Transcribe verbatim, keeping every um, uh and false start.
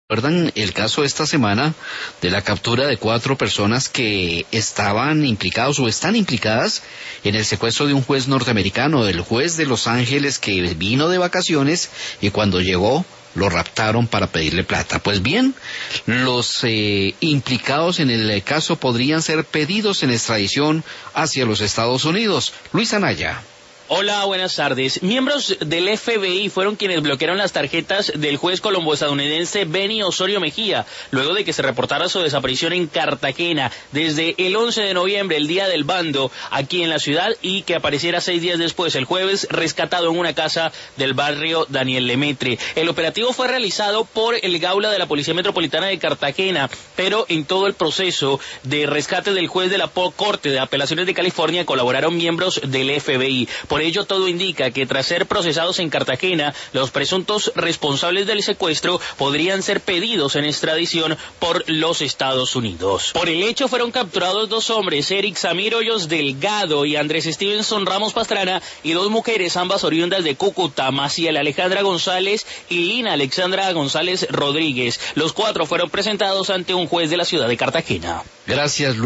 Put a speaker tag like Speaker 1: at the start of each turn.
Speaker 1: ¿Recuerdan el caso esta semana de la captura de cuatro personas que estaban implicados o están implicadas en el secuestro de un juez norteamericano, el juez de Los Ángeles que vino de vacaciones y cuando llegó lo raptaron para pedirle plata? Pues bien, los eh, implicados en el caso podrían ser pedidos en extradición hacia los Estados Unidos. Luis Anaya.
Speaker 2: Hola, buenas tardes. Miembros del F B I fueron quienes bloquearon las tarjetas del juez colombo-estadounidense Benny Osorio Mejía, luego de que se reportara su desaparición en Cartagena desde el once de noviembre, el día del bando, aquí en la ciudad, y que apareciera seis días después, el jueves, rescatado en una casa del barrio Daniel Lemaitre. El operativo fue realizado por el Gaula de la Policía Metropolitana de Cartagena, pero en todo el proceso de rescate del juez de la Corte de Apelaciones de California colaboraron miembros del F B I. Por ello, todo indica que tras ser procesados en Cartagena, los presuntos responsables del secuestro podrían ser pedidos en extradición por los Estados Unidos. Por el hecho fueron capturados dos hombres, Eric Samir Hoyos Delgado y Andrés Stevenson Ramos Pastrana, y dos mujeres, ambas oriundas de Cúcuta, Maciel Alejandra González y Lina Alexandra González Rodríguez. Los cuatro fueron presentados ante un juez de la ciudad de Cartagena.
Speaker 1: Gracias, Luis.